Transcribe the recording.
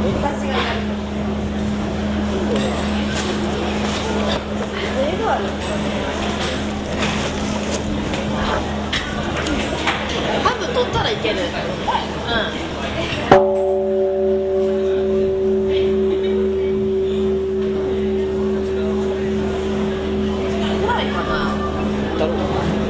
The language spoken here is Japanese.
私がやる。多分取ったらいける。ぐらいかな。 だろう